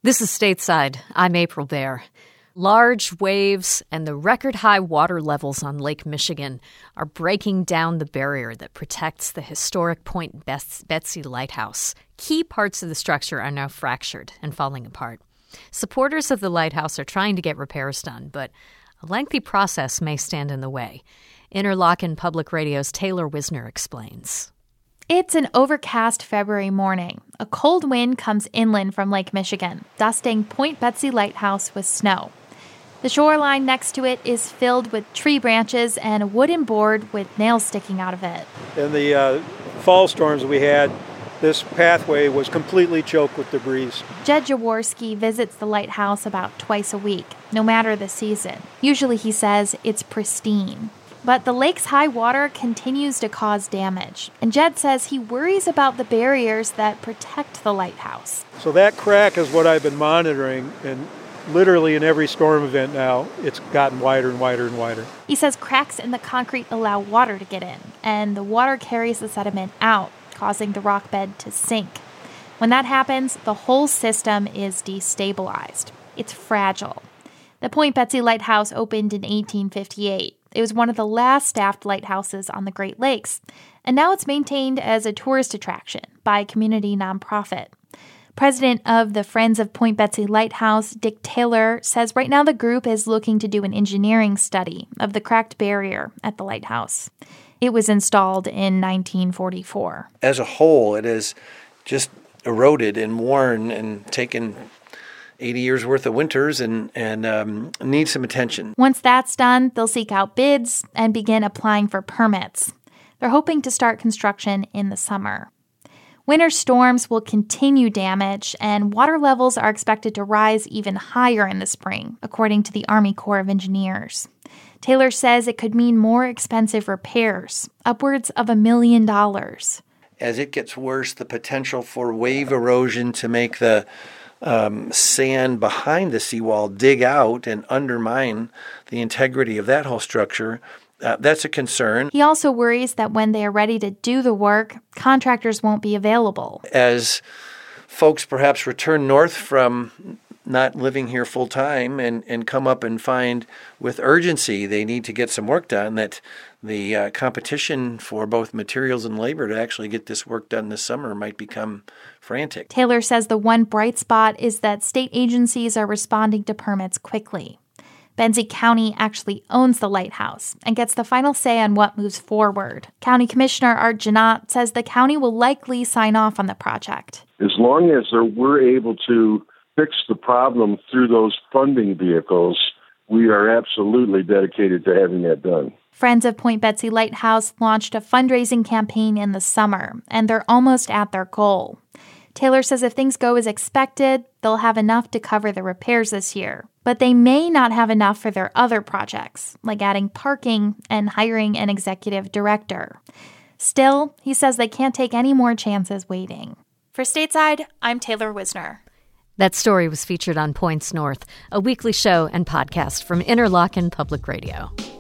This is Stateside. I'm April Baer. Large waves and the record-high water levels on Lake Michigan are breaking down the barrier that protects the historic Point Betsy Lighthouse. Key parts of the structure are now fractured and falling apart. Supporters of the lighthouse are trying to get repairs done, but a lengthy process may stand in the way. Interlochen Public Radio's Taylor Wisner explains. It's an overcast February morning. A cold wind comes inland from Lake Michigan, dusting Point Betsy Lighthouse with snow. The shoreline next to it is filled with tree branches and a wooden board with nails sticking out of it. In the fall storms we had, this pathway was completely choked with debris. Jed Jaworski visits the lighthouse about twice a week, no matter the season. Usually, he says, it's pristine. But the lake's high water continues to cause damage, and Jed says he worries about the barriers that protect the lighthouse. So that crack is what I've been monitoring, and literally in every storm event now, it's gotten wider and wider and wider. He says cracks in the concrete allow water to get in, and the water carries the sediment out, causing the rock bed to sink. When that happens, the whole system is destabilized. It's fragile. The Point Betsy Lighthouse opened in 1858. It was one of the last staffed lighthouses on the Great Lakes, and now it's maintained as a tourist attraction by a community nonprofit. President of the Friends of Point Betsy Lighthouse, Dick Taylor, says right now the group is looking to do an engineering study of the cracked barrier at the lighthouse. It was installed in 1944. As a whole, it has just eroded and worn and taken 80 years worth of winters and needs some attention. Once that's done, they'll seek out bids and begin applying for permits. They're hoping to start construction in the summer. Winter storms will continue damage, and water levels are expected to rise even higher in the spring, according to the Army Corps of Engineers. Taylor says it could mean more expensive repairs, upwards of $1 million. As it gets worse, the potential for wave erosion to make the sand behind the seawall dig out and undermine the integrity of that whole structure, that's a concern. He also worries that when they are ready to do the work, contractors won't be available. As folks perhaps return north from not living here full time and come up and find with urgency they need to get some work done, that the competition for both materials and labor to actually get this work done this summer might become frantic. Taylor says the one bright spot is that state agencies are responding to permits quickly. Benzie County actually owns the lighthouse and gets the final say on what moves forward. County Commissioner Art Janot says the county will likely sign off on the project. As long as we're able to fix the problem through those funding vehicles, we are absolutely dedicated to having that done. Friends of Point Betsy Lighthouse launched a fundraising campaign in the summer, and they're almost at their goal. Taylor says if things go as expected, they'll have enough to cover the repairs this year. But they may not have enough for their other projects, like adding parking and hiring an executive director. Still, he says they can't take any more chances waiting. For Stateside, I'm Taylor Wisner. That story was featured on Points North, a weekly show and podcast from Interlochen Public Radio.